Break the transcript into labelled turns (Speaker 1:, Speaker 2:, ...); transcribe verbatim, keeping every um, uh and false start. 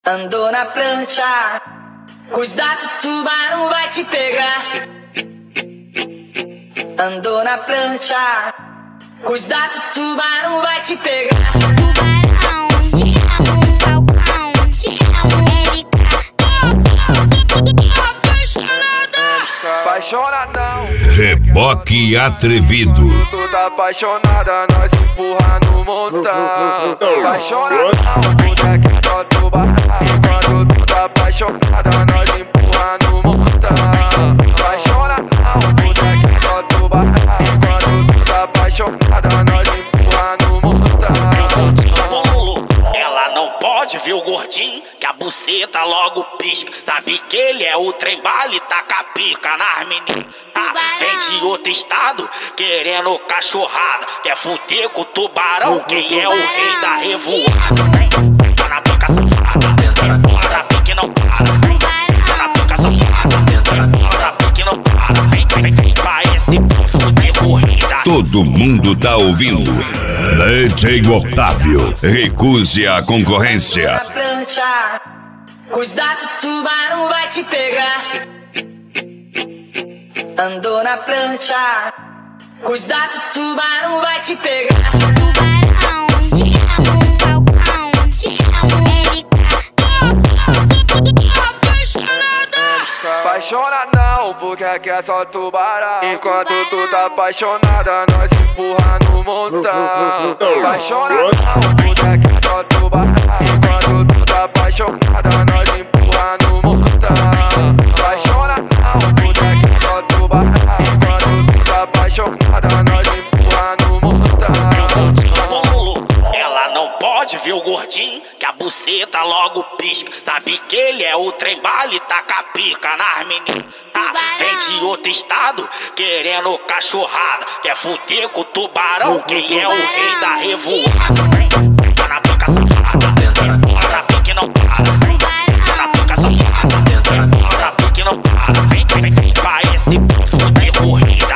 Speaker 1: Andou na prancha, cuidado, tubarão vai te pegar. Andou na prancha, cuidado, tubarão vai te pegar.
Speaker 2: Tubarão, te amo, falcão, te amo, Erika.
Speaker 3: Apaixonadão.
Speaker 4: Reboque atrevido.
Speaker 3: Tu tá apaixonada, nós empurra no montão. Apaixonadão, tudo é que só tubarão. Quando tu tá apaixonada, nós empurra no montão. Apaixonadão, tudo é que só tubarão. Quando tu tá apaixonada, nós empurra no montão.
Speaker 5: Ela não pode ver o gordinho, que a buceta logo pisca. Sabe que ele é o trem bala e taca a pica nas meninas. Tá? Vem de outro estado, querendo cachorrada. Quer fuder com o tubarão, quem é o rei da revoada. Tá na boca safada, bora pique não para. Tá na boca safada, bora pique não para. Vem, vem, vem pra esse fuder corrida.
Speaker 4: Todo mundo tá ouvindo. D J Otávio, recuse a concorrência.
Speaker 1: Na prancha, cuidado, tubarão vai te pegar. Andou na prancha, cuidado, tubarão vai te pegar.
Speaker 2: Tubarão, te amo, falcão, te amo, Erika.
Speaker 3: Apaixonadão, porque aqui é só tubarão. Enquanto tu tá apaixonada, nós empurra no montão. Apaixonadão, porque aqui é só tubarão. Enquanto tu tá apaixonada, nós empurra no montão. Apaixonadão, porque aqui é só tubarão. Enquanto tu tá apaixonada, nós empurra no montão.
Speaker 5: Ela não pode ver o gordinho, que a buceta logo pisca. Sabe que ele é o trem bala e taca a pica nas meninas. Tá? Vem de outro estado, querendo cachorrada. Quer fuder com o tubarão, quem é o rei da revoada. Tá na boca safada, bora pique não para. Tá na boca safada, bora pique não para. Vem, vem, vem pra esse fuder corrida.